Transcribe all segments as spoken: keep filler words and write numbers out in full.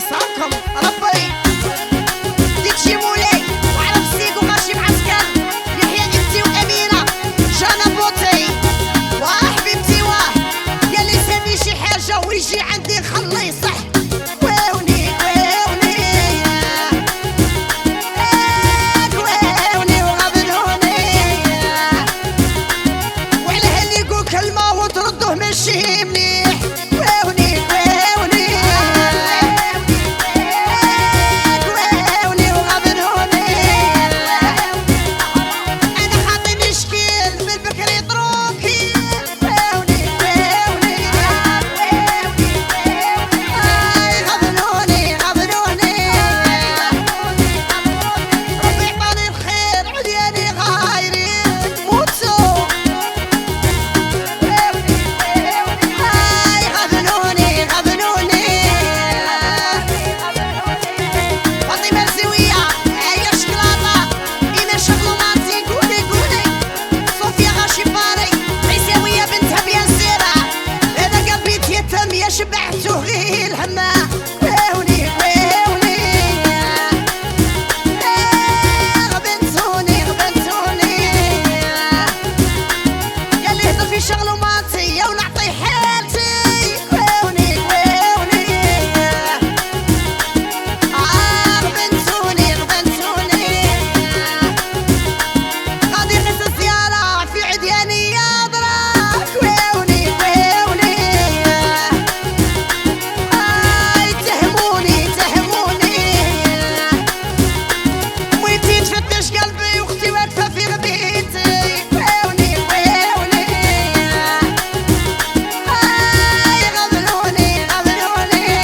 يسهركم ربي ديتشي مولاي وعلى بسيكو ماشي معسكر يحيى انتي واميره جانا بوطي وحبيبتي واه قال لي سامي شي حاجه ويجي عندي خلي صح واوني واوني واوني وغبنوني وعلى اللي يقول كلمه وتردوه ماشي مليح واوني واوني واوني وغبنوني انا خاطيني شكيل من بكري طروكي واوني واوني اي غبنوني غبنوني ربي يعطاني الخير عدياني غايري موتو اي غبنوني غبنوني فاطمة الزوية هيا شكلاطة إيمان شغلوماتي قولي قولي صوفيا غاشيباري عيساوية بنتها بياسيرة هذا قلبي تيتم يا شبعتو غير الهمة واوني واوني غبنتوني غبنتوني قال لي هضر في شغلوماتي ونعطي حالتي واوني واوني آه غبنتوني غبنتوني غادي نهز الزيارة في عدياني يا ضراك واوني واوني آه يتهموني يتهموني مويتي تفتش قلبي واختي واقفة في غبيتي واوني واوني آي غبنوني غبنوني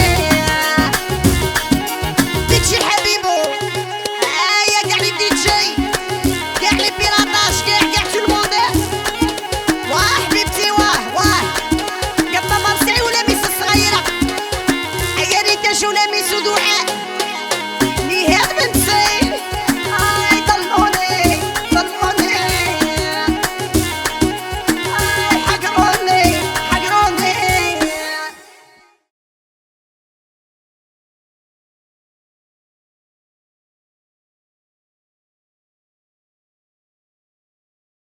ديتشي حبيبو آيا قاع لي ديتشي قاع لي بيراطاج قاع قاع تو المونديس واه حبيبتي واه واه قطة مرسي ولا ميس الصغيرة أيا ريتاج ولا